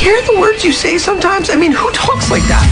hear the words you say sometimes? I mean, who talks like that?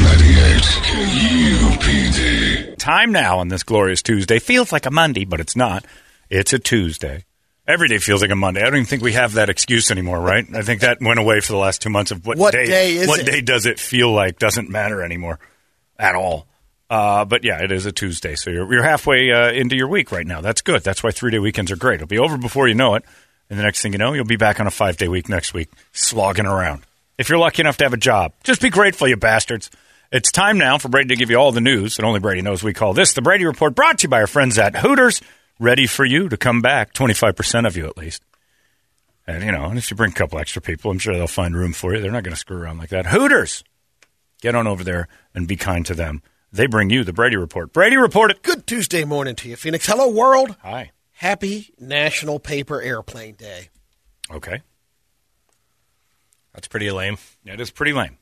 98 KUPD. Time now on this glorious Tuesday. Feels like a Monday, but it's not. It's a Tuesday. Every day feels like a Monday. I don't even think we have that excuse anymore, right? I think that went away for the last 2 months of what day is what it? day does it feel like doesn't matter anymore at all. But yeah, it is a Tuesday, so you're halfway into your week right now. That's good. That's why 3-day weekends are great. It'll be over before you know it, and the next thing you know, you'll be back on a 5-day week next week, slogging around. If you're lucky enough to have a job, just be grateful, you bastards. It's time now for Brady to give you all the news, and only Brady knows we call this the Brady Report, brought to you by our friends at Hooters, ready for you to come back, 25% of you at least. And, and if you bring a couple extra people, I'm sure they'll find room for you. They're not going to screw around like that. Hooters, get on over there and be kind to them. They bring you the Brady Report. Brady, report it. Good Tuesday morning to you, Phoenix. Hello, world. Hi. Happy National Paper Airplane Day. Okay. That's pretty lame. Yeah, it is pretty lame.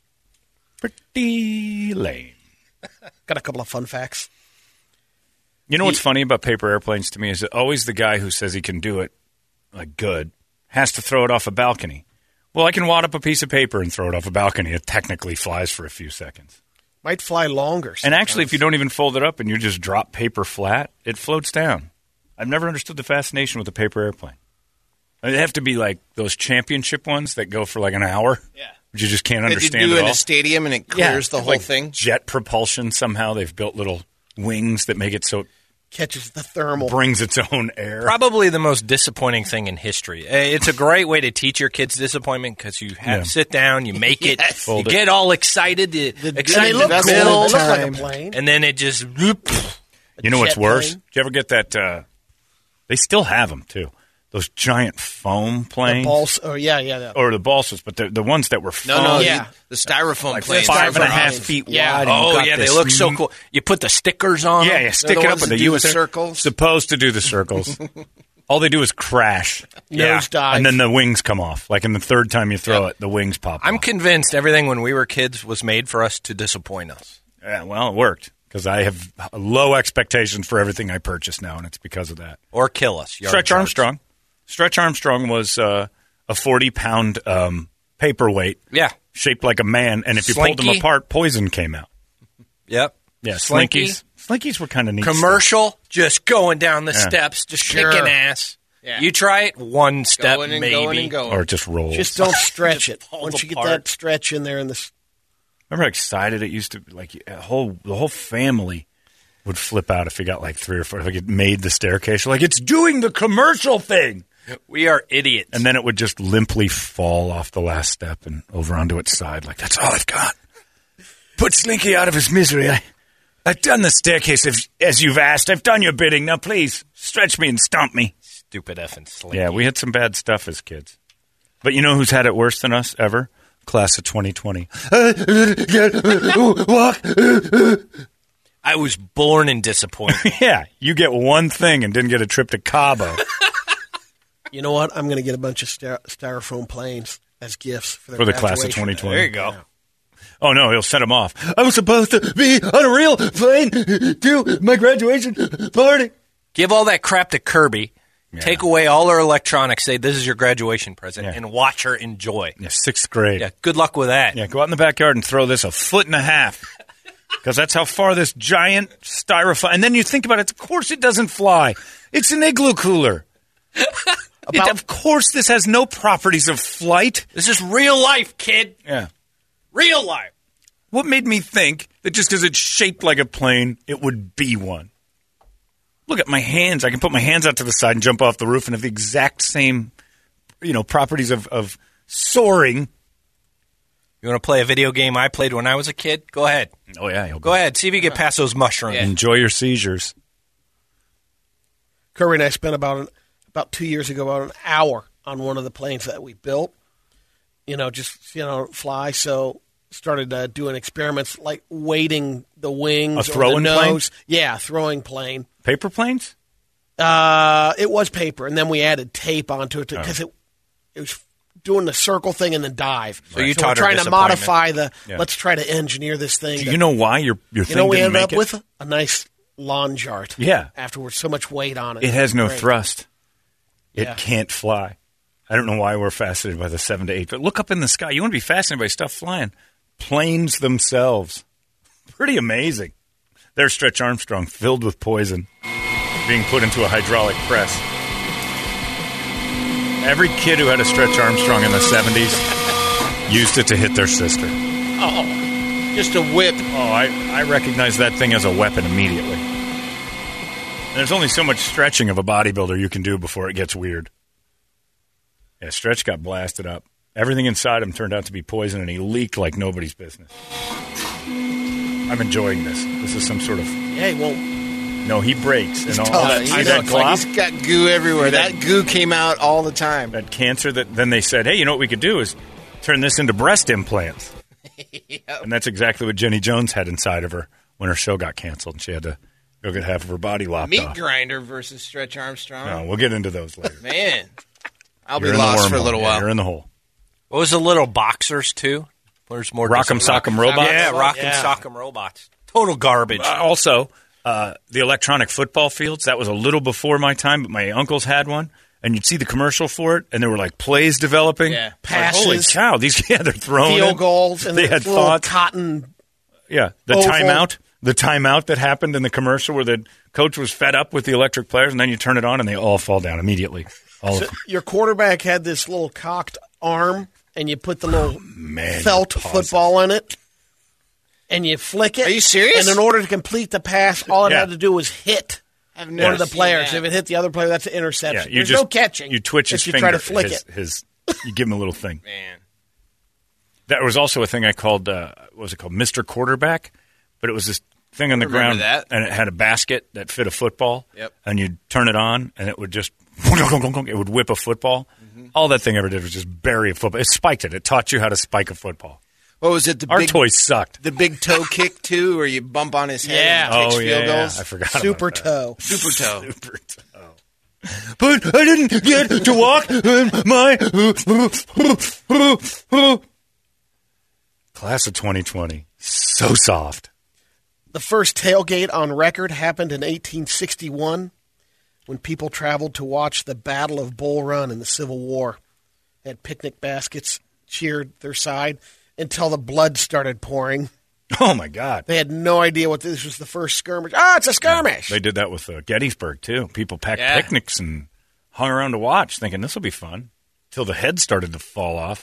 Pretty lame. Got a couple of fun facts. You know what's funny about paper airplanes to me is that always the guy who says he can do it, like good, has to throw it off a balcony. Well, I can wad up a piece of paper and throw it off a balcony. It technically flies for a few seconds. Might fly longer sometimes. And actually, if you don't even fold it up and you just drop paper flat, it floats down. I've never understood the fascination with a paper airplane. They have to be like those championship ones that go for like an hour. Yeah. Which you just can't understand you do at in all. a stadium and it clears the whole like thing? Jet propulsion somehow. They've built little wings that make it so it catches the thermal. brings its own air. Probably the most disappointing thing in history. It's a great way to teach your kids disappointment because you have to sit down, you make it, you get all excited, excited look to cool. build, They look like a plane. and then it just... You know what's jet worse? plane. Did you ever get that? They still have them, too. Those giant foam planes. Yeah. Or the balsas, but the ones that were foam. No, Yeah. the styrofoam Like planes. 5.5 feet Yeah. wide. and you Oh, got yeah, they this look so cool. You put the stickers on Yeah, them. yeah, stick the it up ones with that the do U.S. the circles? Supposed to do the circles. All they do is crash. Nosedive. And then the wings come off. Like in the third time you throw it, the wings pop I'm off. convinced everything when we were kids was made for us to disappoint us. Yeah, well, it worked. Because I have low expectations for everything I purchase now, and it's because of that. Or kill us. Stretch Armstrong. Stretch Armstrong was a 40-pound paperweight shaped like a man, and if you pulled them Slinky. apart, poison came out. Yep. Yeah, Slinky. Slinkies were kind of neat. Commercial, just going down the Yeah. steps, just Sure. kicking ass. Yeah. You try it, one step Going and maybe. going and stuff. going. Or it just rolls. Just don't stretch it. falls Once you get apart. that stretch in there in the... Remember how excited it used to be? Like the whole family would flip out if you got like 3 or 4. Like it made the staircase. Like it's doing the commercial thing. We are idiots. And then it would just limply fall off the last step and over onto its side. Like, that's all I've got. Put Slinky out of his misery. I've done the staircase as you've asked. I've done your bidding. Now, please, stretch me and stomp me. Stupid effing Slinky. Yeah, we had some bad stuff as kids. But you know who's had it worse than us ever? Class of 2020. Walk. I was born in disappointment. Yeah, you get one thing and didn't get a trip to Cabo. You know what? I'm going to get a bunch of styrofoam planes as gifts for For the class of graduation. 2020. There you go. Oh, no, he'll set him off. I was supposed to be on a real plane to my graduation party. Give all that crap to Kirby. Yeah. Take away all her electronics. Say, this is your graduation present. Yeah. And watch her enjoy. Yeah, 6th grade. Yeah, good luck with that. Yeah, go out in the backyard and throw this 1.5 feet. Because that's how far this giant styrofoam... And then you think about it, of course it doesn't fly. It's an igloo cooler. Of course this has no properties of flight. This is real life, kid. Yeah. Real life. What made me think that just because it's shaped like a plane, it would be one? Look at my hands. I can put my hands out to the side and jump off the roof and have the exact same, properties of soaring. You want to play a video game I played when I was a kid? Go ahead. Oh, yeah. Go ahead. See if you get past those mushrooms. Yeah. Enjoy your seizures. Curry and I spent about 2 years ago about an hour on one of the planes that we built. Fly. So started doing experiments like weighting the wings, A throwing or the plane? nose. Yeah, throwing plane. Paper planes? It was paper, and then we added tape onto it because it was doing the circle thing and then dive. So you we're taught her trying to disappointment. modify Yeah. let's try to engineer this thing. Do you know why your thing You know what we didn't ended make up it? with? A nice lawn chart. Yeah. Afterwards, so much weight on it. It has no Great. thrust. It Yeah. can't fly. I don't know why we're fascinated by the 7 to 8, but look up in the sky. You want to be fascinated by stuff flying. Planes themselves. Pretty amazing. There's Stretch Armstrong filled with poison being put into a hydraulic press. Every kid who had a Stretch Armstrong in the 70s used it to hit their sister. Oh, just a whip. Oh, I recognize that thing as a weapon immediately. And there's only so much stretching of a bodybuilder you can do before it gets weird. Yeah, Stretch got blasted up. Everything inside him turned out to be poison, and he leaked like nobody's business. I'm enjoying this. This is some sort of... Yeah, he won't. No, he breaks. And all that. He's got goo everywhere. That goo came out all the time. That cancer that... Then they said, hey, you know what we could do is turn this into breast implants. Yep. And that's exactly what Jenny Jones had inside of her when her show got canceled, and she had to go get half of her body lopped Meat off. grinder versus Stretch Armstrong. No, we'll get into those later. Man, I'll You're be in the lost for a wormhole. little while. You're in the hole. What was the little boxers, too? There's more Rock'em Sock'em Robots? Yeah, Rock'em Sock'em Robots. Total garbage. Also, the electronic football fields, that was a little before my time, but my uncles had one. And you'd see the commercial for it, and there were like plays developing. Yeah. Passes. Like, holy cow, they're throwing Field it. goals. And They the had little thoughts. cotton. Yeah, the Oval. timeout that happened in the commercial where the coach was fed up with the electric players, and then you turn it on, and they all fall down immediately. All of them. Your quarterback had this little cocked arm, and you put the little Man, felt pause football in it, and you flick it. Are you serious? And in order to complete the pass, all it Yeah. had to do was hit I've one never of the seen players. that. If it hit the other player, that's an interception. Yeah, you There's just, no catching. You twitch his if you finger. try to flick it. You give him a little thing. Man. That was also a thing I called, what was it called, Mr. Quarterback? But it was this thing on the remember ground, that. and it had a basket that fit a football. Yep. And you'd turn it on, and it would just, it would whip a football. Mm-hmm. All that thing ever did was just bury a football. It spiked it. It taught you how to spike a football. What was it? Our toys sucked. The big toe kick, too, where you bump on his head Yeah. and takes field goals? I forgot Super about that. toe. Super toe. Super toe. But I didn't get to walk in my... Class of 2020. So soft. The first tailgate on record happened in 1861 when people traveled to watch the Battle of Bull Run in the Civil War. They had picnic baskets, cheered their side until the blood started pouring. Oh, my God. They had no idea what this was. The first skirmish. Ah, it's a skirmish. They did that with Gettysburg, too. People packed Yeah. picnics and hung around to watch, thinking this will be fun, till the head started to fall off.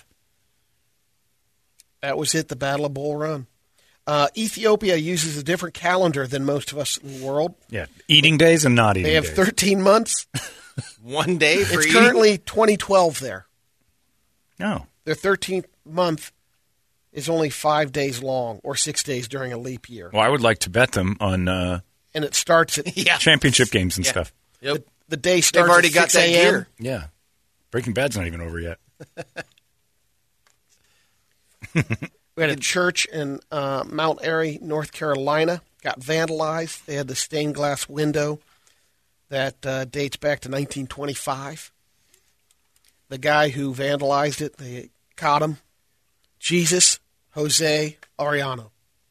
That was it, the Battle of Bull Run. Ethiopia uses a different calendar than most of us in the world. Yeah, eating days and not eating They have days. 13 months. 1 day for It's eating? currently 2012 there. No. Their 13th month is only 5 days long, or 6 days during a leap year. Well, I would like to bet them on And it starts at championship games and stuff. Yep. the day starts They've already at got 6 that a.m. gear. Yeah. Breaking Bad's not even over yet. We had a church in Mount Airy, North Carolina, got vandalized. They had the stained glass window that dates back to 1925. The guy who vandalized it, they caught him. Jesus Jose Arellano.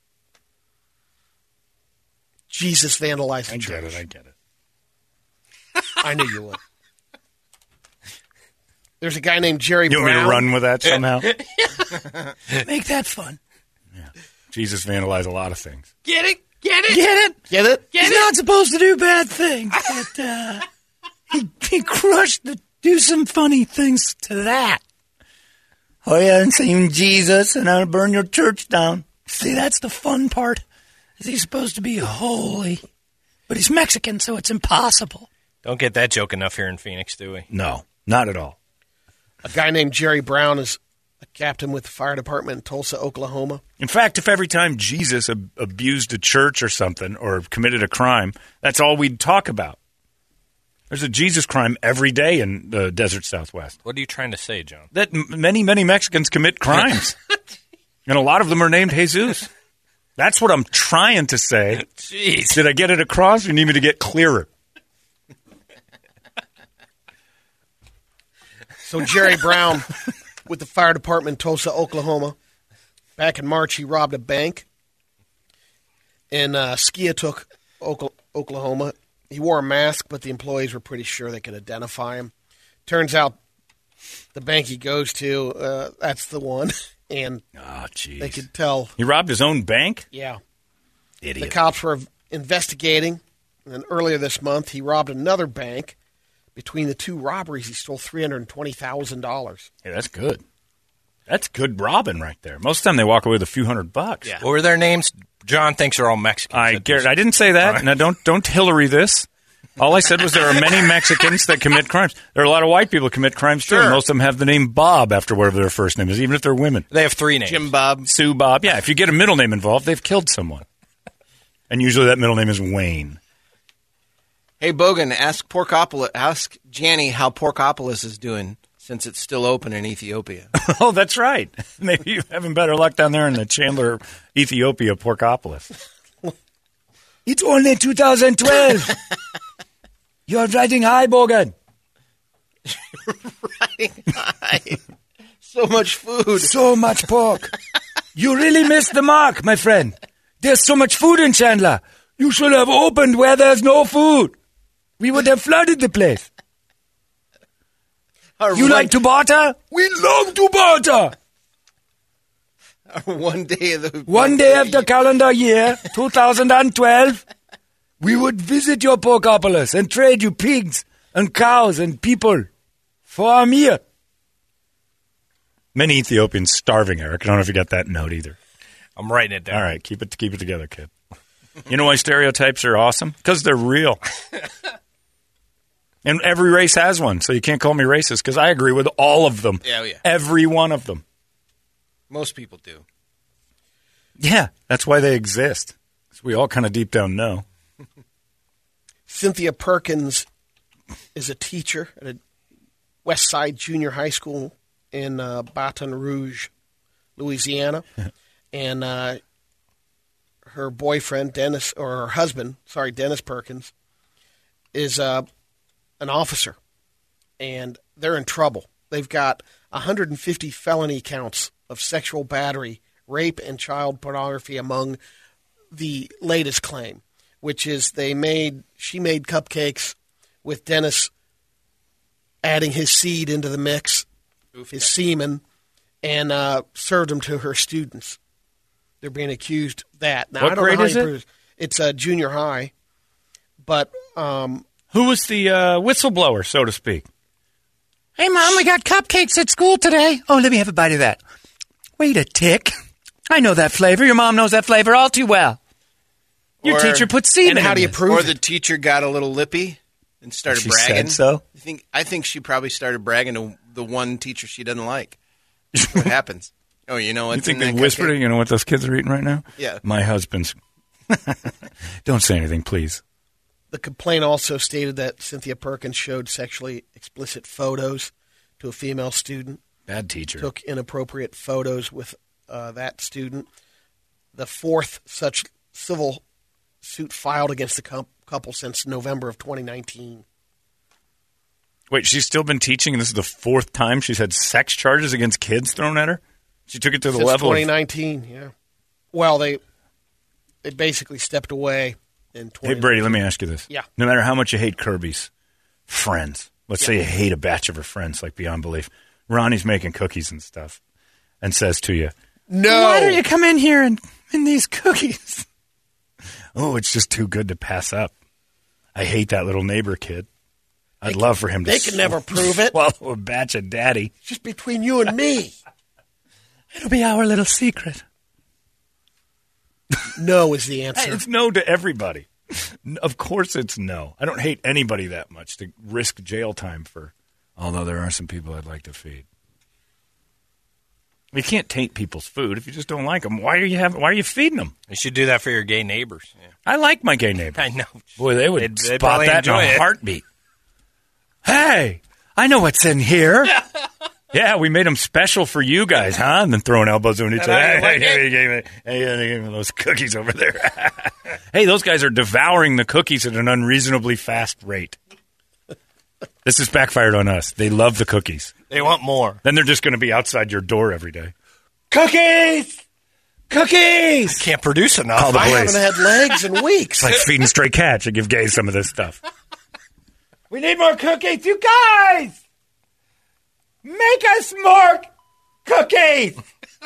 Jesus vandalized the I church. get it. I knew you would. There's a guy named Jerry You want Brown. me to run with that somehow? Make that fun. Yeah. Jesus vandalized a lot of things. Get it? Get it? Get it? Get it? He's not supposed to do bad things, but he do some funny things to that. Oh yeah, and saying Jesus and I'll burn your church down. See, that's the fun part. Is he's supposed to be holy, but he's Mexican, so it's impossible. Don't get that joke enough here in Phoenix, do we? No, not at all. A guy named Jerry Brown is a captain with the fire department in Tulsa, Oklahoma. In fact, if every time Jesus abused a church or something or committed a crime, that's all we'd talk about. There's a Jesus crime every day in the desert Southwest. What are you trying to say, John? That many, many Mexicans commit crimes. And a lot of them are named Jesus. That's what I'm trying to say. Jeez. Did I get it across or you need me to get clearer? So Jerry Brown with the fire department in Tulsa, Oklahoma. Back in March, he robbed a bank in Skiatook, Oklahoma. He wore a mask, but the employees were pretty sure they could identify him. Turns out the bank he goes to, that's the one. And they could tell. He robbed his own bank? Yeah. Idiot. The cops were investigating. And earlier this month, he robbed another bank. Between the two robberies, he stole $320,000. Hey, that's good. That's good robbing right there. Most of the time, they walk away with a few $100. Yeah. What were their names? John thinks they're all Mexicans. I didn't say that. Right. Now, don't Hillary this. All I said was there are many Mexicans that commit crimes. There are a lot of white people who commit crimes, too. Sure. And most of them have the name Bob after whatever their first name is, even if they're women. They have 3 names. Jim Bob. Sue Bob. Yeah, if you get a middle name involved, they've killed someone. And usually that middle name is Wayne. Hey, Bogan, ask Janny how Porkopolis is doing since it's still open in Ethiopia. Oh, that's right. Maybe you're having better luck down there in the Chandler, Ethiopia, Porkopolis. It's only 2012. You're riding high, Bogan. Riding high. So much food. So much pork. You really missed the mark, my friend. There's so much food in Chandler. You should have opened where there's no food. We would have flooded the place. You like to barter? We love to barter. One day of the calendar year, 2012, we would visit your Porkopolis and trade you pigs and cows and people for a meal. Many Ethiopians starving, Eric. I don't know if you got that note either. I'm writing it down. All right, keep it together, kid. You know why stereotypes are awesome? Because they're real. And every race has one, so you can't call me racist because I agree with all of them. Yeah. Every one of them. Most people do. Yeah, that's why they exist. So we all kind of deep down know. Cynthia Perkins is a teacher at a West Side Junior High School in Baton Rouge, Louisiana. And her boyfriend, Dennis Perkins, is an officer, and they're in trouble. They've got 150 felony counts of sexual battery, rape, and child pornography among the latest claim, which is she made cupcakes with Dennis adding his seed into the mix, his semen, and served them to her students. They're being accused of that. Now, what I don't grade know how is it? It's a junior high, but who was the whistleblower, so to speak? Hey, Mom, we got cupcakes at school today. Oh, let me have a bite of that. Wait a tick. I know that flavor. Your mom knows that flavor all too well. Your teacher put semen. And how do you prove Or it? the teacher got a little lippy and started She bragging. said so? I think she probably started bragging to the one teacher she doesn't like. That's what happens. Oh, you know what? You think they whispered it? You know what those kids are eating right now? Yeah. My husband's. Don't say anything, please. The complaint also stated that Cynthia Perkins showed sexually explicit photos to a female student. Bad teacher. Took inappropriate photos with that student. The fourth such civil suit filed against the couple since November of 2019. Wait, she's still been teaching, and this is the fourth time she's had sex charges against kids thrown at her? She took it to the Since level 2019, yeah. Well, they basically stepped away in 2019. Hey, Brady, let me ask you this. Yeah. No matter how much you hate Kirby's friends, let's say you hate a batch of her friends, like beyond belief, Ronnie's making cookies and stuff and says to you, No! Why don't you come in here and these cookies? Oh, it's just too good to pass up. I hate that little neighbor kid. I'd love for him to They can never prove it. swallow a batch of daddy. It's just between you and me. It'll be our little secret. No is the answer. It's no to everybody. Of course it's no. I don't hate anybody that much to risk jail time for, although there are some people I'd like to feed. You can't taint people's food if you just don't like them. Why are you feeding them? You should do that for your gay neighbors. Yeah. I like my gay neighbors. I know. Boy, they would They'd spot probably that in enjoy a it. heartbeat. Hey, I know what's in here. Yeah, we made them special for you guys, huh? And then throwing elbows on each other. I like Hey, give me those cookies over there. Hey, those guys are devouring the cookies at an unreasonably fast rate. This has backfired on us. They love the cookies. They want more. Then they're just going to be outside your door every day. Cookies! Cookies! Can't produce enough. Call the I police. haven't had legs in weeks. It's like feeding stray cats. You give gays some of this stuff. We need more cookies, you guys! Make us more cookies.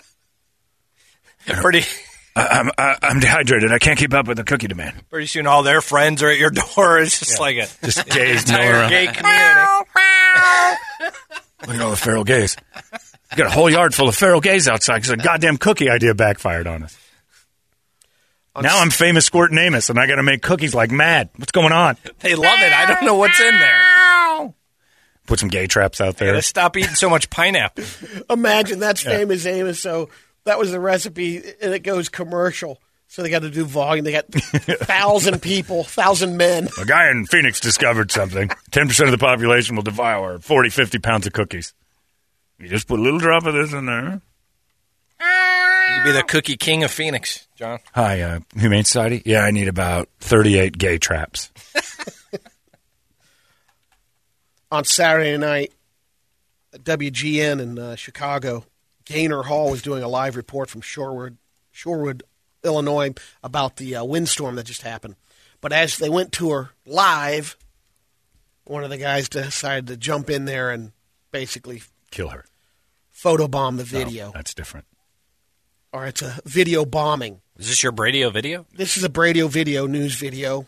Pretty I'm dehydrated. I can't keep up with the cookie demand. soon, all their friends are at your door. It's just like a Just gays milling entire around. gay community. Look at all the feral gays. We got a whole yard full of feral gays outside because a goddamn cookie idea backfired on us. Now I'm famous Squirt Amos, and I got to make cookies like mad. What's going on? They love it. I don't know what's in there. Put some gay traps out there. Gotta stop eating so much pineapple. Imagine that's famous Amos. So that was the recipe, and it goes commercial. So they got to do volume. They got 1,000 people, 1,000 men. A guy in Phoenix discovered something. 10% of the population will devour 40, 50 pounds of cookies. You just put a little drop of this in there. You'd be the cookie king of Phoenix, John. Hi, Humane Society. Yeah, I need about 38 gay traps. On Saturday night, WGN in Chicago, Gaynor Hall was doing a live report from Shorewood, Illinois, about the windstorm that just happened. But as they went to her live, one of the guys decided to jump in there and basically Kill her. photobomb the video. No, that's different. Or it's a video bombing. Is this your Bradio video? This is a Bradio video, news video.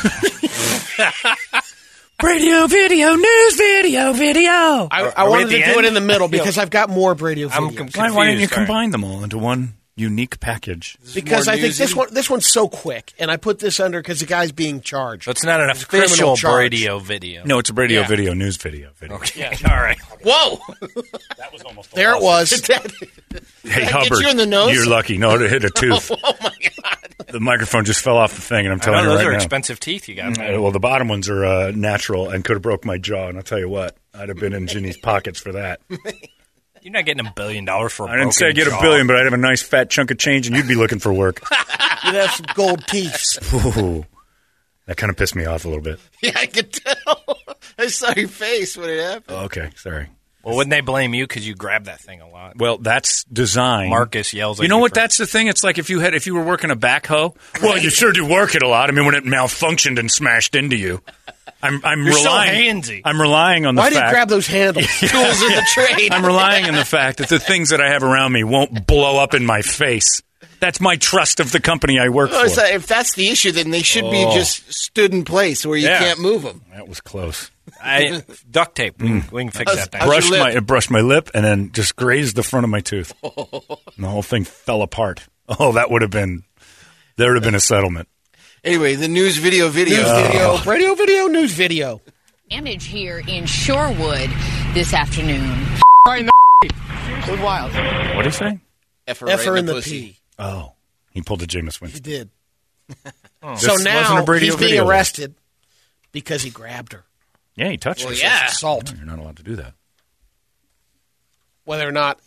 Radio, video, news, video. I wanted to do it in the middle because I've got more Bradio I'm videos. confused. Why didn't you Sorry. combine them all into one unique package? Because more I think newsy? this one's so quick, and I put this under because the guy's being charged. So it's not an It's a criminal official charge. Bradio video. No, it's a radio Yeah. video, news video. Okay. All right. Whoa! That was almost There it was. Hey, get Hubbard, you in the nose? you're lucky. No, it hit a tooth. Oh my God! The microphone just fell off the thing, and I'm I telling know, you those right are now. expensive teeth you got. Well, the bottom ones are natural and could have broke my jaw. And I'll tell you what, I'd have been in Ginny's pockets for that. You're not getting $1 billion for a I didn't say I'd get jaw. $1 billion, but I'd have a nice fat chunk of change, and you'd be looking for work. You'd have some gold teeth. Ooh, that kind of pissed me off a little bit. Yeah, I could tell. I saw your face when it happened. Oh, okay, sorry. Well, wouldn't they blame you because you grabbed that thing a lot? Well, that's design. Marcus yells at You know what? for- That's the thing. It's like if you were working a backhoe. Well, you sure do work it a lot. I mean, when it malfunctioned and smashed into you, I'm You're so relying. handsy. I'm relying on the Why do you fact. grab those handles? Tools in the trade. I'm relying on the fact that the things that I have around me won't blow up in my face. That's my trust of the company I work Oh, for. so if that's the issue, then they should be just stood in place where you Yeah. can't move them. That was close. Duct tape. We can fix that thing. How's your lip? Brushed my lip and then just grazed the front of my tooth. And the whole thing fell apart. Oh, there would have been a settlement. Anyway, the news video. News video, radio video, news video. Damage here in Shorewood this afternoon. Wild. What did he say? Effer in the pussy. P. Oh, he pulled a Jameis He Winston. did. This So wasn't now a Bradio he's being video. arrested because he grabbed her. Yeah, he touched Well, her. yeah. Assault. You're not allowed to do that. Whether or not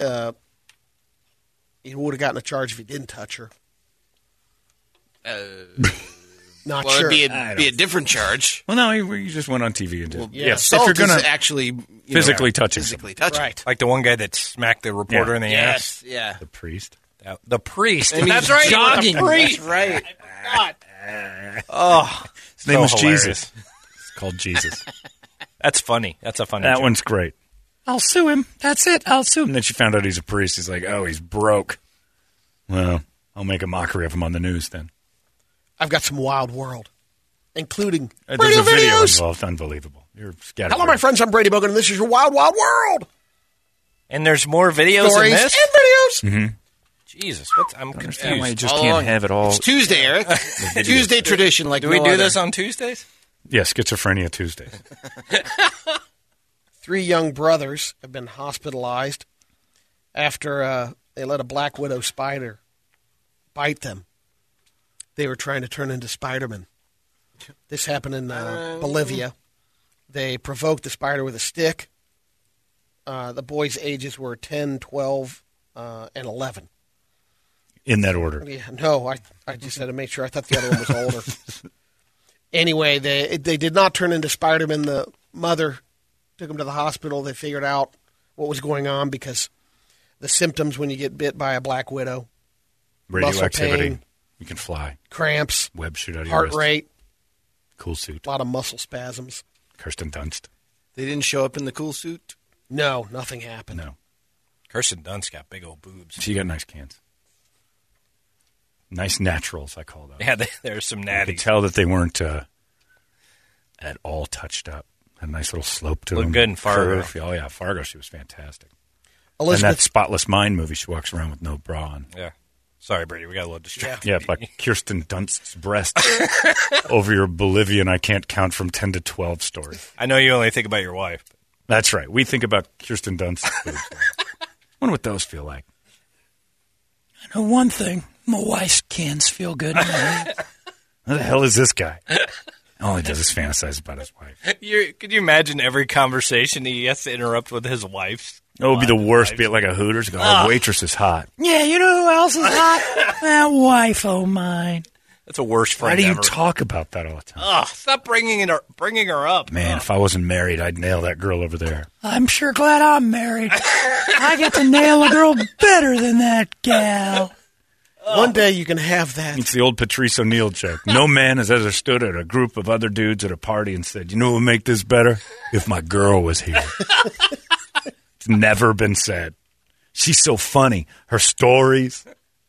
he would have gotten a charge if he didn't touch her. Not Well, sure. it'd be a different charge. Well, no, he just went on TV and did. yeah. If Assault you're gonna is actually physically touching physically touching. Right. Like the one guy that smacked the reporter Yeah. in the ass. Yes. Yeah. the priest. The priest. And That's he's right. Jogging. The priest. That's right. Oh, His name so was hilarious. Jesus. It's called Jesus. That's funny. That's a funny That joke. one's great. I'll sue him. That's it. I'll sue him. And then she found out he's a priest. He's like, oh, he's broke. Well, I'll make a mockery of him on the news then. I've got some wild world, including There's radio a video videos. involved. Unbelievable. You're scattered. Hello, my friends. I'm Brady Bogan, and this is your wild, wild world. And there's more videos Stories in and this? videos. Jesus, I'm confused. You just All can't along. have it all. It's Tuesday, Eric. Tuesday tradition. Like Do we no do other. this on Tuesdays? Yeah, Schizophrenia Tuesdays. 3 young brothers have been hospitalized after they let a black widow spider bite them. They were trying to turn into Spider-Man. This happened in Bolivia. They provoked the spider with a stick. The boys' ages were 10, 12, and 11. In that order. Yeah, no, I just had to make sure. I thought the other one was older. Anyway, they did not turn into Spider-Man. The mother took them to the hospital. They figured out what was going on because the symptoms when you get bit by a black widow, Radioactivity. pain. You can fly. cramps, Web shoot out of your heart wrist. rate, Cool suit. a lot of muscle spasms. Kirsten Dunst. They didn't show up in the cool suit. No, nothing happened. No. Kirsten Dunst got big old boobs. She got nice cans. Nice naturals, I call those. Yeah, there's some You natties. could tell that they weren't at all touched up. A nice little slope to Looked them. good in Fargo. Curve. Oh, yeah, Fargo, she was fantastic. Elizabeth, And that Spotless Mind movie, she walks around with no bra on. Yeah. Sorry, Brady, we got a little distracted. Yeah, like Kirsten Dunst's breast over your Bolivian I can't count from 10 to 12 story. I know you only think about your wife. That's right. We think about Kirsten Dunst's boobs. Wonder what those feel like. I know one thing. My wife's cans feel good. Who the hell is this guy? All he does is fantasize about his wife. Could you imagine every conversation he has to interrupt with his wife's? It would be the worst. Be it like a Hooters. Go, oh, waitress is hot. Yeah, you know who else is hot? That wife of mine. That's a worst friend Why do you ever. talk about that all the time? Oh, stop bringing her up. Man, if I wasn't married, I'd nail that girl over there. I'm sure glad I'm married. I get to nail a girl better than that gal. one day you can have that. It's the old Patrice O'Neill joke. No man has ever stood at a group of other dudes at a party and said, you know what would make this better? If my girl was here. It's never been said. She's so funny. Her stories.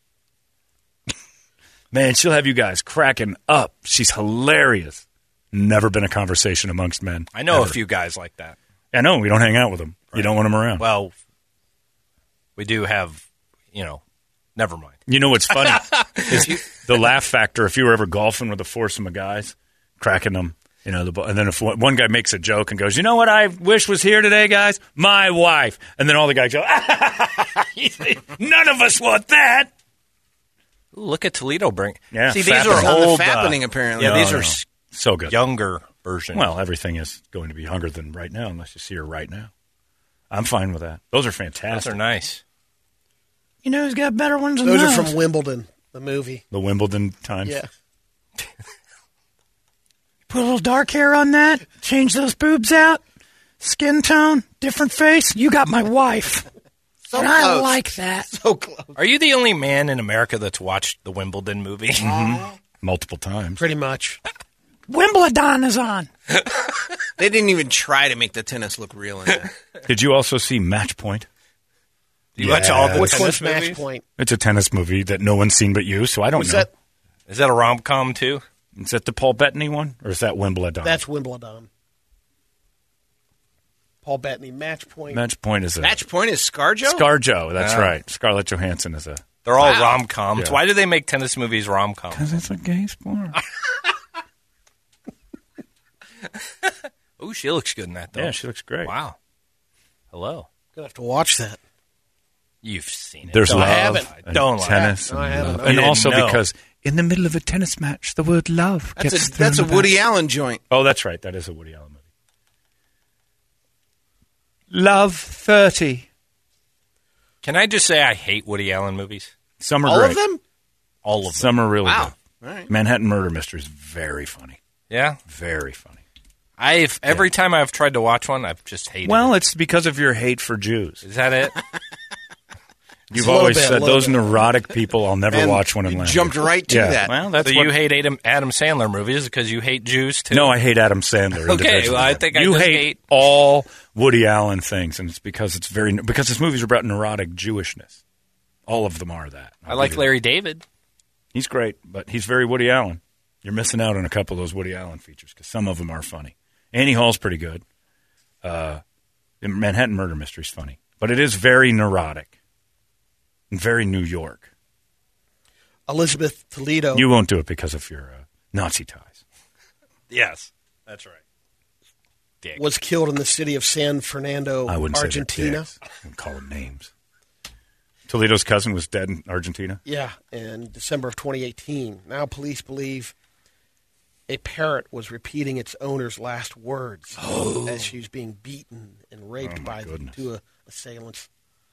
Man, she'll have you guys cracking up. She's hilarious. Never been a conversation amongst men. I know ever. a few guys like that. I know. We don't hang out with them. Right. You don't want them around. Well, we do have, never mind. You know what's funny? Is the laugh factor, if you were ever golfing with a foursome of guys, cracking them, and then if one guy makes a joke and goes, you know what I wish was here today, guys? My wife. And then all the guys go, none of us want that. Ooh, look at Toledo bring. Yeah, see, these fapping. are old. Fappening, apparently. Yeah, these No, are no. So good. younger versions. Well, everything is going to be younger than right now unless you see her right now. I'm fine with that. Those are fantastic. those are nice. You know who's got better ones than Those those? are from Wimbledon, the movie. The Wimbledon times. Yeah. Put a little dark hair on that. Change those boobs out. Skin tone. Different face. You got my wife. So and I close. like that. So close. Are you the only man in America that's watched the Wimbledon movie? Mm-hmm. Multiple times. Pretty much. Wimbledon is on. They didn't even try to make the tennis look real in that. Did you also see Match Point? Do you watch all the Which tennis one's Match movies? Point? It's a tennis movie that no one's seen but you, so I don't Was know. that? Is that a rom-com too? Is that the Paul Bettany one, or is that Wimbledon? That's Wimbledon. Paul Bettany, Match Point. Match Point is a Match Point is ScarJo? ScarJo. That's Ah. right. Scarlett Johansson is a. They're all Wow. rom-coms. Yeah. Why do they make tennis movies rom-coms? Because it's a gay sport. Ooh, she looks good in that, though. Yeah, she looks great. Wow. Hello. Gonna have to watch that. You've seen it. There's Don't love, lie. and Don't lie. tennis, No, I and, haven't. love. No, And you also didn't know. because in the middle of a tennis match, the word love gets thrown That's a about. Woody Allen joint. Oh, that's right. That is a Woody Allen movie. Love 30. Can I just say I hate Woody Allen movies? Some are All great. of them? All of them. Some are really Wow. good. All right. Manhattan Murder Mystery is very funny. Yeah. Very funny. Every time I've tried to watch one, I've just hated Well, it. it's because of your hate for Jews. Is that it? You've a little always bit, said a little those bit. neurotic people, I'll never And watch one in you language. jumped right to Yeah. that. Well, that's So what, you hate Adam Sandler movies because you hate Jews, too? No, I hate Adam Sandler. Okay, individually. well, I think I you just hate hate- all Woody Allen things, and it's because his movies are about neurotic Jewishness. All of them are that. I like Larry David. He's great, but he's very Woody Allen. You're missing out on a couple of those Woody Allen features because some of them are funny. Annie Hall's pretty good. Manhattan Murder Mystery's funny, but it is very neurotic and very New York. Elizabeth Toledo. You won't do it because of your Nazi ties. Yes, that's right. Dick. was killed in the city of San Fernando, I wouldn't Argentina. say they're dicks. I wouldn't call them names. Toledo's cousin was dead in Argentina. Yeah, in December of 2018. Now police believe a parrot was repeating its owner's last words as she was being beaten and raped by the goodness. two assailants.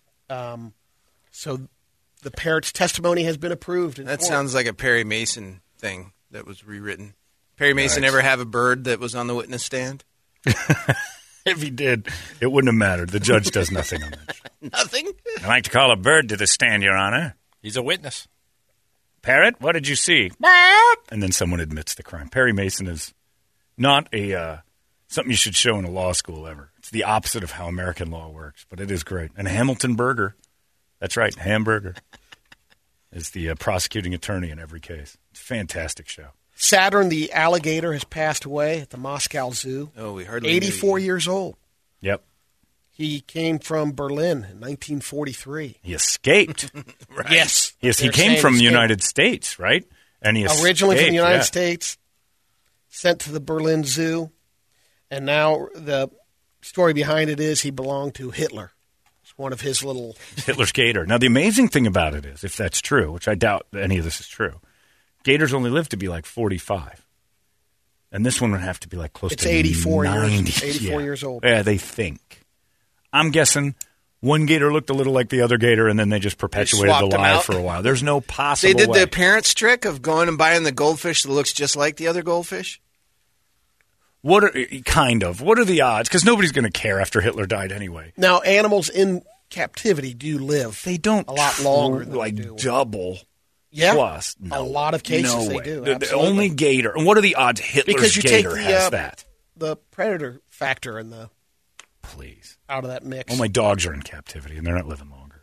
So the parrot's testimony has been approved. In That court. sounds like a Perry Mason thing that was rewritten. Perry Mason Right. ever have a bird that was on the witness stand? If he did, it wouldn't have mattered. The judge does nothing on that. Nothing. I'd like to call a bird to the stand, Your Honor. He's a witness. Parrot, what did you see? And then someone admits the crime. Perry Mason is not a something you should show in a law school ever. It's the opposite of how American law works, but it is great. And Hamilton Berger, that's right, Hamburger, is the prosecuting attorney in every case. It's a fantastic show. Saturn the alligator has passed away at the Moscow Zoo. Oh, we hardly 84 years old. Yep. He came from Berlin in 1943. He escaped. Right. Yes. Yes, he came from the United States, right? And he originally from the United yeah. States, sent to the Berlin Zoo, and now the story behind it is he belonged to Hitler. It's one of his little... Hitler's gator. Now, the amazing thing about it is, if that's true, which I doubt any of this is true, gators only live to be like 45. And this one would have to be like close to 84 90. Years, 84 years old. Yeah, they think. I'm guessing one gator looked a little like the other gator, and then they just perpetuated the lie for a while. There's no possible They did way. the parents' trick of going and buying the goldfish that looks just like the other goldfish? What are the odds? Because nobody's going to care after Hitler died anyway. Now, animals in captivity do live. They don't a lot longer than like they do. double. Yeah, plus. No, a lot of cases they do. The only gator. And what are the odds Hitler's gator has that? The predator factor in the out of that mix. Oh, my dogs are in captivity and they're not living longer.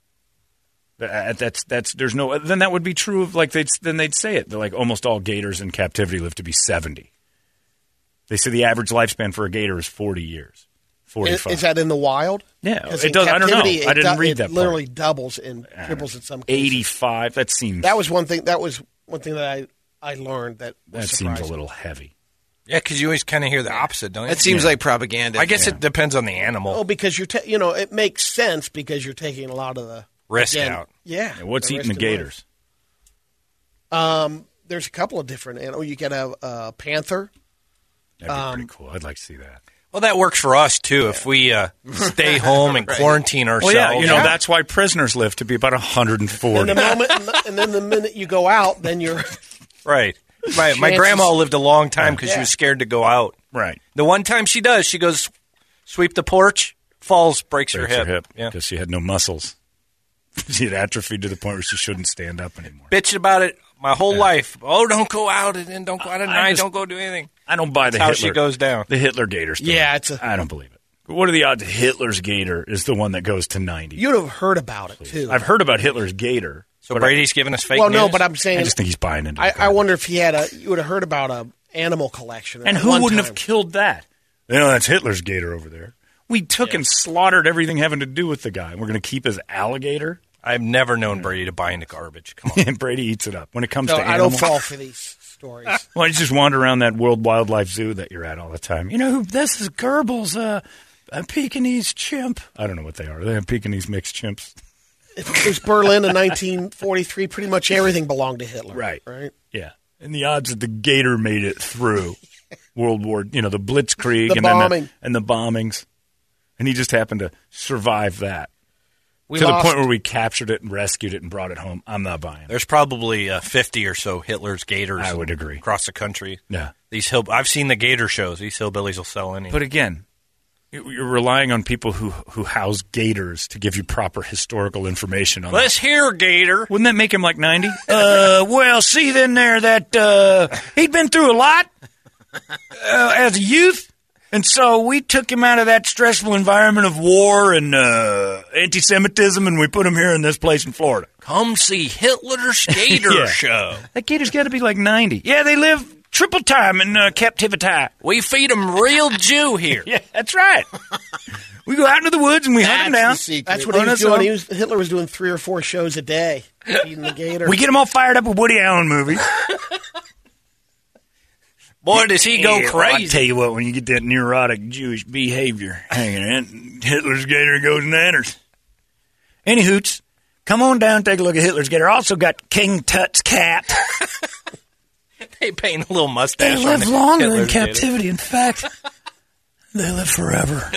There's no. Then that would be true of they'd say it. They're like almost all gators in captivity live to be 70. They say the average lifespan for a gator is 40 years. 45. Is that in the wild? Yeah, it does. I don't know. I didn't read that. It literally doubles and triples in some cases. 85. That seems. That was one thing. That was one thing that I learned that seems a little heavy. Yeah, because you always kind of hear the opposite, don't you? It seems like propaganda. I guess it depends on the animal. Oh, because it makes sense because you're taking a lot of the risk out. Yeah. What's eating the gators? There's a couple of different animals. You can have a panther. That'd be pretty cool. I'd like to see that. Well, that works for us, too, if we stay home and quarantine ourselves. Well, yeah, that's why prisoners live to be about 140. And then the minute you go out, then you're... Right. My grandma lived a long time because she was scared to go out. Right. The one time she does, she goes, sweep the porch, falls, breaks her hip. Because she had no muscles. She had atrophied to the point where she shouldn't stand up anymore. Bitched about it my whole life. Oh, don't go out and don't go out at night. Don't go do anything. I don't buy the That's Hitler. How she goes down. The Hitler gator story. Yeah, I don't believe it. What are the odds Hitler's gator is the one that goes to 90? You'd have heard about it, too. I've heard about Hitler's gator. So Brady's giving us fake news? Well, no, but I'm saying... I just think he's buying into it. I wonder if you would have heard about an animal collection. And who wouldn't have killed that? That's Hitler's gator over there. We took and slaughtered everything having to do with the guy. We're going to keep his alligator? I've never known Brady to buy into garbage. Come on. And Brady eats it up. When it comes to animals... I don't fall for these stories. Why don't you just wander around that World Wildlife Zoo that you're at all the time? This is Goebbels, a Pekingese chimp. I don't know what they are. They have Pekingese mixed chimps. It was Berlin in 1943. Pretty much everything belonged to Hitler. Right. Right. Yeah. And the odds that the gator made it through World War, the Blitzkrieg the bombing. And the bombings. And he just happened to survive that. To the point where we captured it and rescued it and brought it home. I'm not buying it. There's probably 50 or so Hitler's gators. I would agree. Across the country. Yeah. I've seen the gator shows. These hillbillies will sell anything. But again, you're relying on people who house gators to give you proper historical information on Let's hear gator. Wouldn't that make him like 90? Well, see then there that he'd been through a lot as a youth. And so we took him out of that stressful environment of war and anti-Semitism, and we put him here in this place in Florida. Come see Hitler's Gator Show. That gator's got to be like 90. Yeah, they live triple time in captivity. We feed them real Jew here. Yeah, that's right. We go out into the woods and we hunt them down. That's what he was doing. Hitler was doing 3 or 4 shows a day, feeding the gator. We get them all fired up with Woody Allen movies. Boy, does he go crazy. I tell you what, when you get that neurotic Jewish behavior hanging in, Hitler's gator goes nanners. Any hoots, come on down and take a look at Hitler's gator. Also got King Tut's cat. They paint a little mustache. They live longer in captivity. In fact, they live forever.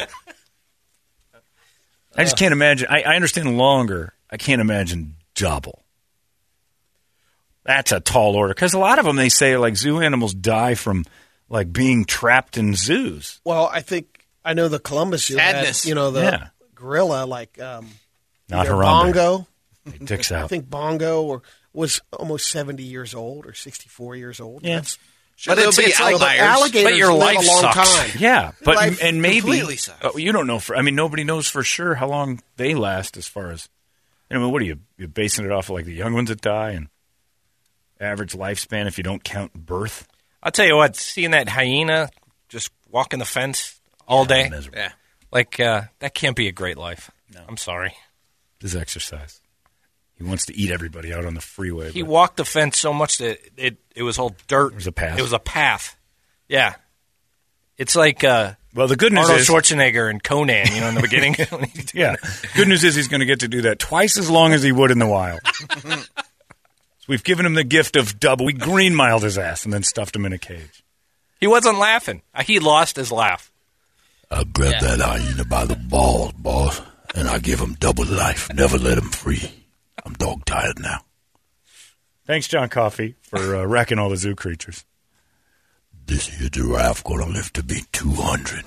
I just can't imagine. I understand longer. I can't imagine double. That's a tall order. Because a lot of them, they say, like, zoo animals die from, like, being trapped in zoos. Well, I know the Columbus Zoo Sadness. had, the gorilla, like, Not Harambe. Bongo. Dicks out. I think Bongo was almost 70 years old or 64 years old. Yeah. Sure, But it's there'll be like outliers. alligators But your live life a long sucks. time. Yeah, but Life and maybe completely sucks. you don't know. Nobody knows for sure how long they last. As far as what are you? You're basing it off of like the young ones that die and average lifespan if you don't count birth. I'll tell you what, seeing that hyena just walking the fence all day, Miserable. Yeah. like that can't be a great life. No. I'm sorry. This exercise. He wants to eat everybody out on the freeway. He but walked the fence so much that it was all dirt. It was a path. It was a path. Yeah. It's like well, the good news Arnold is, Schwarzenegger and Conan, in the beginning. yeah, good news is he's going to get to do that twice as long as he would in the wild. So we've given him the gift of double. We green miled his ass and then stuffed him in a cage. He wasn't laughing. He lost his laugh. I grabbed that hyena by the balls, boss, and I give him double life. Never let him free. I'm dog tired now. Thanks, John Coffey, for wrecking all the zoo creatures. This here giraffe gonna live to be 200.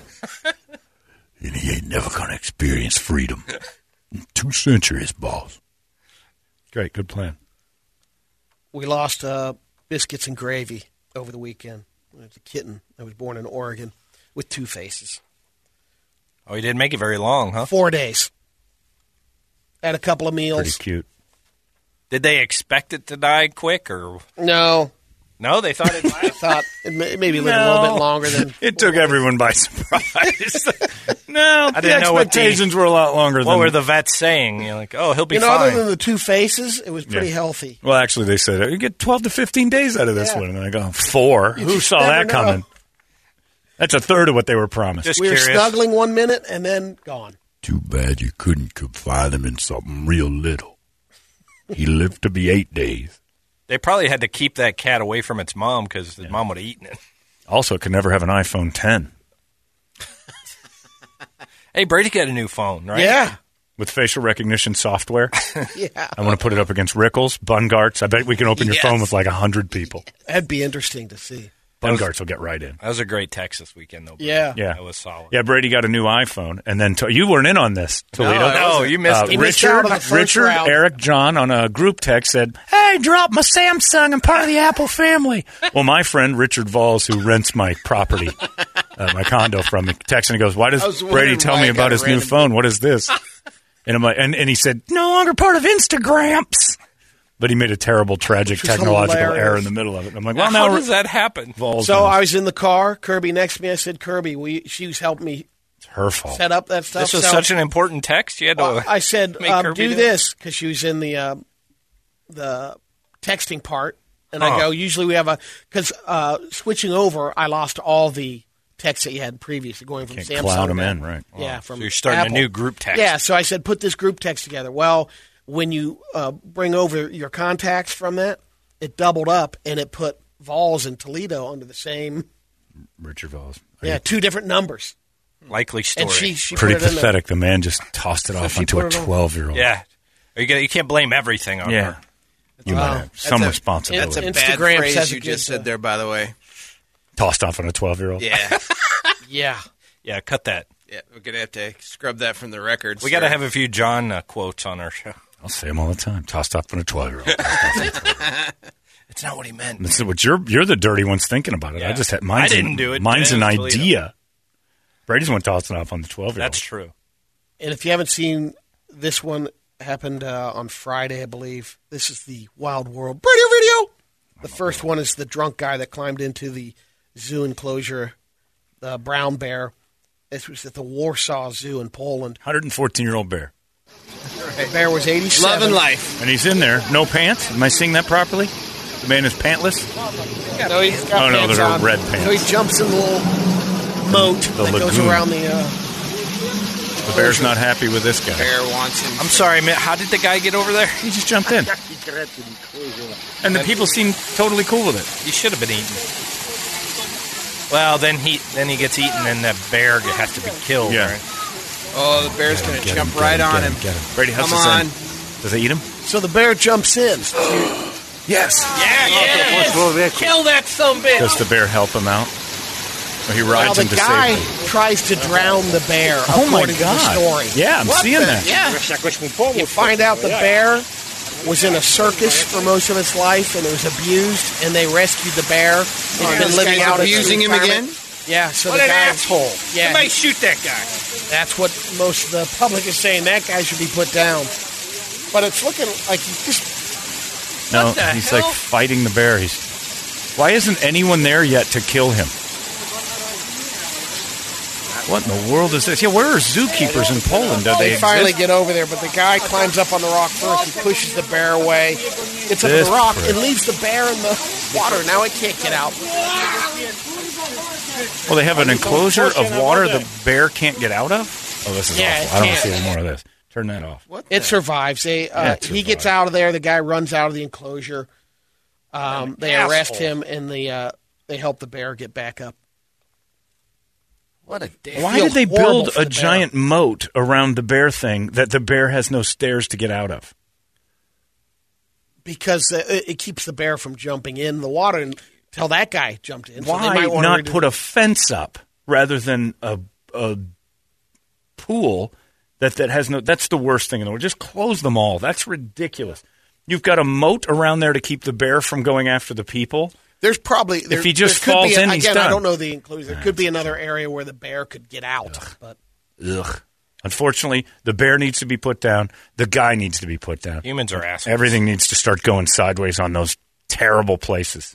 And he ain't never gonna experience freedom. In 2 centuries, boss. Great, good plan. We lost Biscuits and Gravy over the weekend. It was a kitten that was born in Oregon with 2 faces. Oh, he didn't make it very long, huh? 4 days. Had a couple of meals. Pretty cute. Did they expect it to die quick, or No. no? They thought it I thought it maybe lived a little bit longer than. It took everyone by surprise. No, I didn't the know what expectations were a lot longer what than. were the vets saying? Like, oh, he'll be Other fine. than the 2 faces, it was pretty Yeah. healthy. Well, actually, they said you get 12 to 15 days out of this Yeah. one, and then I go 4. You Who just saw never that know. coming? That's a third of what they were promised. Just We were curious. snuggling 1 minute and then gone. Too bad you couldn't confide him in something real little. He lived to be 8 days. They probably had to keep that cat away from its mom because the mom would have eaten it. Also, it could never have an iPhone 10 Hey, Brady got a new phone, right? Yeah. with facial recognition software. Yeah. I want to put it up against Rickles, Bungarts. I bet we can open your Yes. phone with like 100 people. That'd be interesting to see. Bungarts will get right in. That was a great text this weekend, though. Brady. Yeah. Yeah, That was solid. Yeah, Brady got a new iPhone, and then you weren't in on this, Toledo. No, you missed He it. missed Richard, out on the first round. Eric, John on a group text said, "Hey, drop my Samsung. I'm part of the Apple family." Well, my friend Richard Valls, who rents my property, my condo from me, texted and he goes, "Why I does was Brady wondering tell why me I about got his a new random- phone? What is this?" And I'm like, and he said, "No longer part of Instagrams." But he made a terrible, tragic Which is technological hilarious. error in the middle of it. And I'm like, well, How now does that happen? Valls So knows. I was in the car. Kirby next to me. I said, "Kirby, she was helping me It's her fault. set up that stuff." This was So, such an important text. You had to. I said, make Kirby "Do do it? this," because she was in the texting part, and I Huh. go, "Usually we have because switching over, I lost all the texts that you had previously, going from Can't Samsung cloud 'em to- in, right. Yeah, from So you're starting Apple. a new group text. Yeah, so I said, put this group text together. Well, when you bring over your contacts from that, it doubled up, and it put Vols and Toledo under the same, Richard Valls. two different numbers. Likely story. And she Pretty put it in there. pathetic. The man just tossed it off she onto a put it on- 12-year-old. yeah. You can't blame everything on Yeah. her. You might have some That's a- responsibility. That's a bad Instagram phrase says you it just good, said there, by the way. Tossed off on a 12-year-old. Yeah. Yeah. Yeah, cut that. Yeah, we're going to have to scrub that from the records. We got to have a few John quotes on our show. I'll say them all the time. Tossed off on a 12-year-old. It's not what he meant. This is what you're the dirty ones thinking about it. Yeah. I just had mine's I didn't do it. Mine's Yeah, an it was Toledo. idea. Brady's one tossing off on the 12-year-old. That's true. And if you haven't seen this one, happened on Friday, I believe. This is the Wild World radio video. The first one is the drunk guy that climbed into the zoo enclosure, the brown bear. This was at the Warsaw Zoo in Poland. 114-year-old bear. The bear was 87. Love and life. And he's in there. No pants. Am I seeing that properly? The man is pantless. No, he's got Oh, no, pants those are on. red So pants. he jumps in the little moat The that goes lagoon. around the. The bear's not happy with this guy. Bear wants him. I'm sorry, man. How did the guy get over there? He just jumped in. And the people seem totally cool with it. He should have been eaten. Well, then he gets eaten, and that bear has to be killed. Yeah. Right? Oh, the bear's going to jump right on him. Get him. Brady, how's Come this on. end? Does they eat him? So the bear jumps in. Yes. Yeah. Kill that sumbitch. Does the bear help him out? Or he rides Now the him to guy safety? tries to drown the bear. Oh, my according to God. the story. Yeah, I'm seeing that. Yeah. You find out the bear was in a circus for most of its life, and it was abused, and they rescued the bear. It's been living out abusing him again. Yeah, so What the an guy, asshole! Yeah. Somebody shoot that guy. That's what most of the public is saying. That guy should be put down. But it's looking like he just... No, What the he's hell? like fighting the bear. Why isn't anyone there yet to kill him? What in the world is this? Yeah, where are zookeepers in Poland? Do They they finally exist? get over there, but the guy climbs up on the rock first. He pushes the bear away, gets up on This the rock, prick. and leaves the bear in the water. Now it can't get out. Well, they have an enclosure of water the bear can't get out of? Oh, this is Yeah, awful. it I don't want to can't. see any more of this. Turn that off. It survives. it He gets survives. out of there. The guy runs out of the enclosure. They arrest him, and they help the bear get back up. What a damn. Why feel did they horrible build for a the bear. giant moat around the bear thing that the bear has no stairs to get out of? Because it keeps the bear from jumping in the water until that guy jumped in. So they Why might wanna not redo- put a fence up rather than a pool that has no? That's the worst thing in the world. Just close them all. That's ridiculous. You've got a moat around there to keep the bear from going after the people. There's probably If he just there could falls be in, he's again, done. I don't know the enclosure. There could be another area where the bear could get out, but Ugh. Unfortunately, the bear needs to be put down. The guy needs to be put down. Humans are assholes. Everything needs to start going sideways on those terrible places.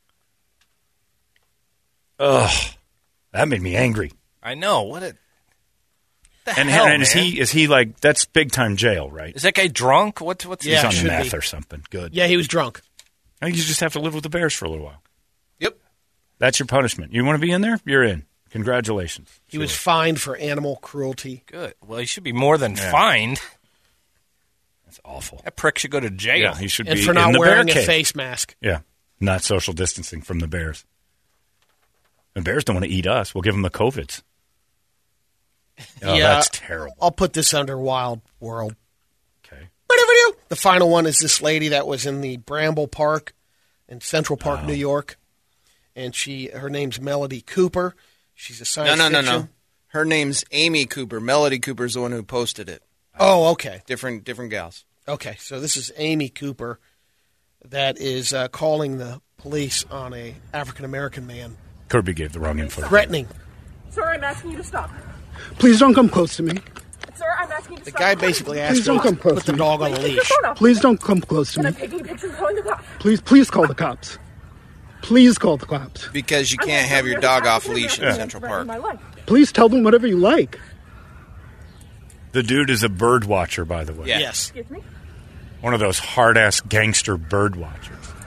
Ugh. That made me angry. I know. What a. The And, hell, and is man? he like, that's big time jail, right? Is that guy drunk? What's Yeah, He's on should meth be. or something. Good. yeah, he was drunk. I think you just have to live with the bears for a little while. Yep. That's your punishment. You want to be in there? You're in. Congratulations. He was fined for animal cruelty. Good. Well, he should be more than fined. That's awful. That prick should go to jail. Yeah, he should And be for in not the wearing bear a cave. face mask. Yeah, not social distancing from the bears. The bears don't want to eat us. We'll give them the COVIDs. Oh, Yeah. that's terrible. I'll put this under Wild World. Okay. The final one is this lady that was in the Bramble Park in Central Park, Oh. New York. And her name's Melody Cooper. She's a science No. fiction. Her name's Amy Cooper. Melody Cooper's the one who posted it. Oh, okay. Different gals. Okay, so this is Amy Cooper that is calling the police on a African-American man, Kirby gave the wrong info. threatening. Sir, I'm asking you to stop. Please don't come close to me. Sir, I'm asking you to The stop. guy basically asked Please don't her to come close put to the me. dog on a Take your leash. phone off. Please don't come close to And me. I'm taking pictures and calling the cops. Please call the cops. Please call the cops. Because you can't have your dog off leash in Central Park. My life. Please tell them whatever you like. The dude is a bird watcher, by the way. Yeah. Yes. Excuse me? One of those hard-ass gangster bird watchers.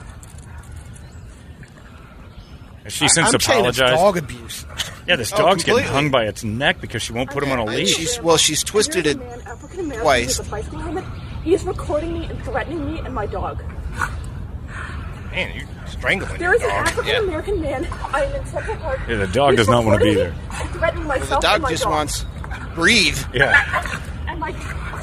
Has she since I'm saying it's apologized? dog abuse. Yeah, this dog's getting completely. hung by its neck because she won't put him on a leash. She's twisted it African-American twice. with a bicycle helmet. He is recording me and threatening me and my dog. Man, you're strangling There your is an dog. African-American man. I am in Central Park. Yeah, the dog He's does not want to be recording there. me and threatening myself The and dog my just dog. wants to breathe. Yeah. And my...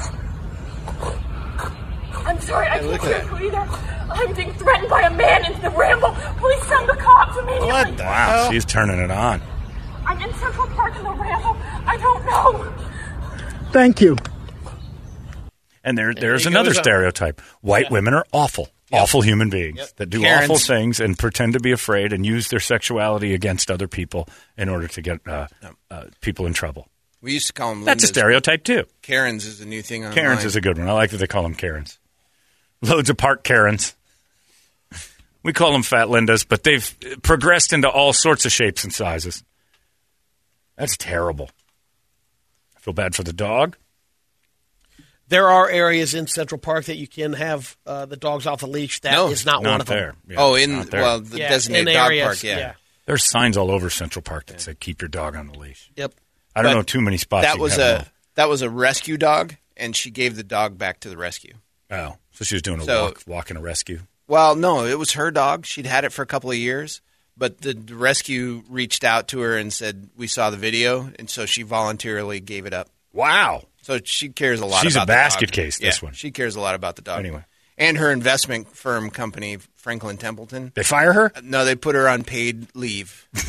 I'm sorry, I can't hear you either. I'm being threatened by a man in the Ramble. Please send the cops immediately. What the Wow, hell? she's turning it on. I'm in Central Park in the Ramble. I don't know. Thank you. And there's he another goes on. stereotype. White women are awful. Awful human beings that do Karens. awful things and pretend to be afraid and use their sexuality against other people in order to get people in trouble. We used to call them That's a Lindas. stereotype, too. Karens is a new thing online. Karens is a good one. I like that they call them Karens. Loads of park Karens. We call them Fat Lindas, but they've progressed into all sorts of shapes and sizes. That's terrible. I feel bad for the dog. There are areas in Central Park that you can have the dogs off the leach. That is No, not one of them. there. Yeah, Oh, not there. well, the Yeah, designated in dog areas, park, yeah. There's signs all over Central Park that say keep your dog on the leash. Yep. I don't But know too many spots. That you was can have that was a rescue dog, and she gave the dog back to the rescue. them. Oh, so she was doing a So- walk and a rescue. Well, no, it was her dog. She'd had it for a couple of years, but the rescue reached out to her and said, "We saw the video," and so she voluntarily gave it up. Wow. So she cares a lot She's a about basket the dog. case, this one. She cares a lot about the dog. Anyway. And her investment firm company, Franklin Templeton. They fire her? No, they put her on paid leave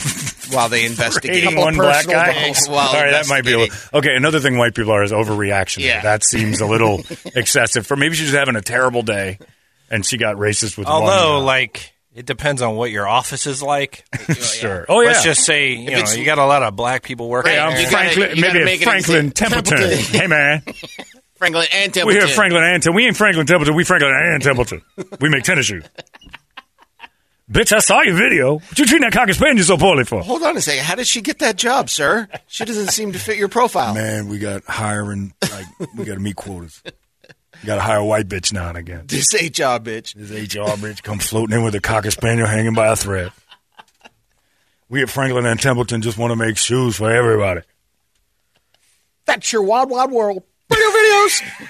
while they investigate. Hating one black guy? While All right, that might be a little... Okay, another thing white people are is overreaction. Yeah. That seems a little excessive. For maybe she's just having a terrible day, and she got racist with one. Although, like, it depends on what your office is like. Sure. Oh, yeah. Let's just say, you got a lot of black people working there. I'm Franklin, maybe Franklin Templeton. Hey, man. Franklin and Templeton. We here Franklin and Templeton. We ain't Franklin Templeton. We Franklin and Templeton. We make tennis shoes. Bitch, I saw your video. What you treating that Cocker Spaniel so poorly for? Hold on a second. How did she get that job, sir? She doesn't seem to fit your profile. Man, we got hiring, we got to meet quotas. You got to hire a white bitch now and again. This HR bitch. This HR bitch come floating in with a Cocker Spaniel hanging by a thread. We at Franklin and Templeton just want to make shoes for everybody. That's your wild, wild world. Video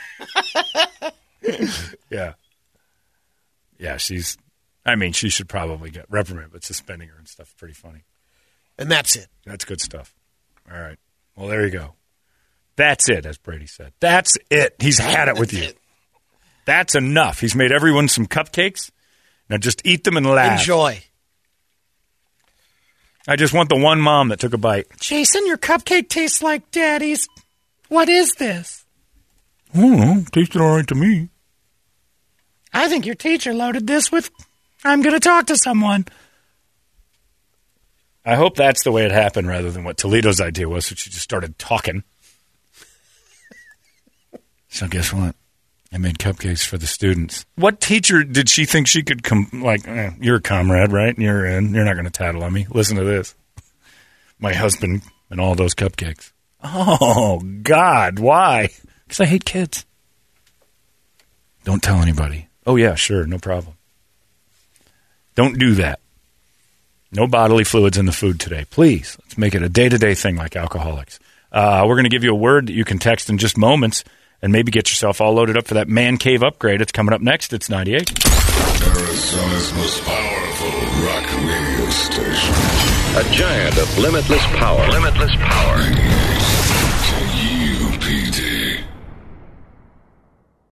videos. Yeah. Yeah, she should probably get reprimanded, but suspending her and stuff is pretty funny. And that's it. That's good stuff. All right. Well, there you go. That's it, as Brady said. That's it. He's had it with you. That's enough. He's made everyone some cupcakes. Now just eat them and laugh. Enjoy. I just want the one mom that took a bite. Jason, your cupcake tastes like Daddy's. What is this? I don't know. Tasted all right to me. I think your teacher loaded this with, I'm going to talk to someone. I hope that's the way it happened rather than what Toledo's idea was, which she just started talking. So guess what? I made cupcakes for the students. What teacher did she think she could you're a comrade, right? You're in. You're not going to tattle on me. Listen to this. My husband and all those cupcakes. Oh, God. Why? Because I hate kids. Don't tell anybody. Oh, yeah, sure. No problem. Don't do that. No bodily fluids in the food today. Please, let's make it a day-to-day thing like alcoholics. We're going to give you a word that you can text in just moments and maybe get yourself all loaded up for that man cave upgrade. It's coming up next. It's 98. Arizona's most powerful rock radio station. A giant of limitless power. Limitless power.